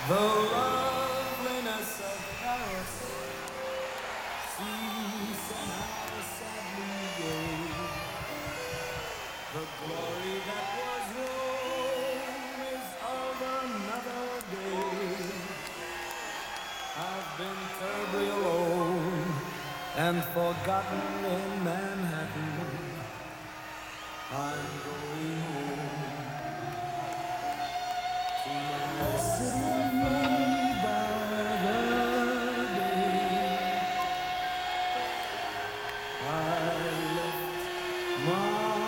The loveliness of Paris seems somehow sadly gay. The glory that was Rome is of another day. I've been terribly alone and forgotten in Manhattan. I'm going home to my city by the day. I left my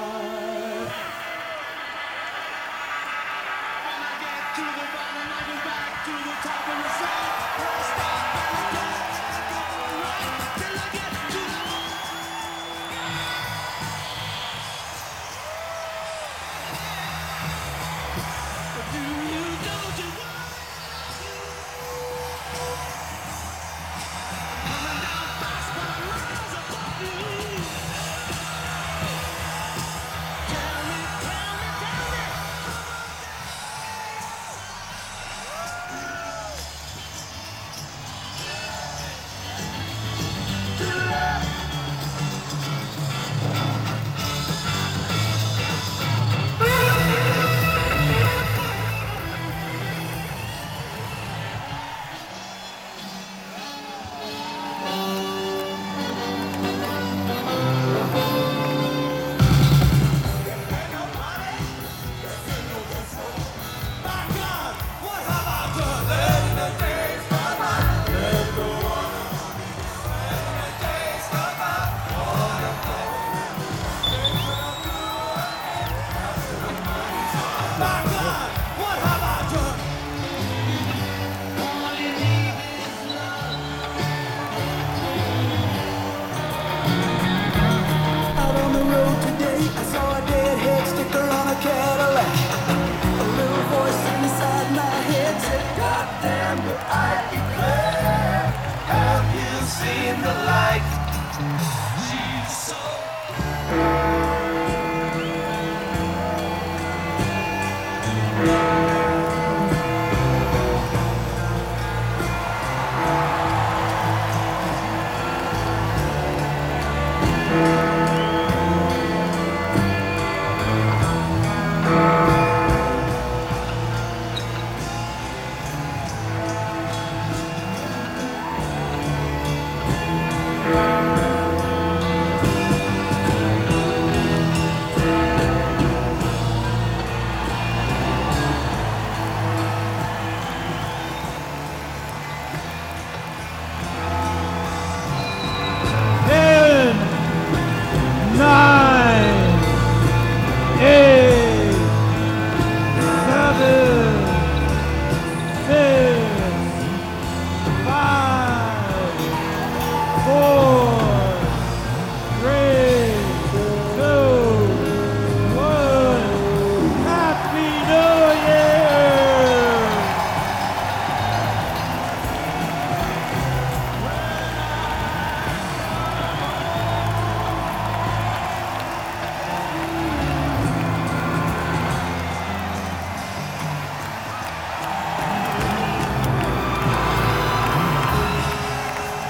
Out on the road today, I saw a deadhead sticker on a Cadillac. A little voice inside my head said, God damn it, I declare, have you seen the light? She's so Ten, 9,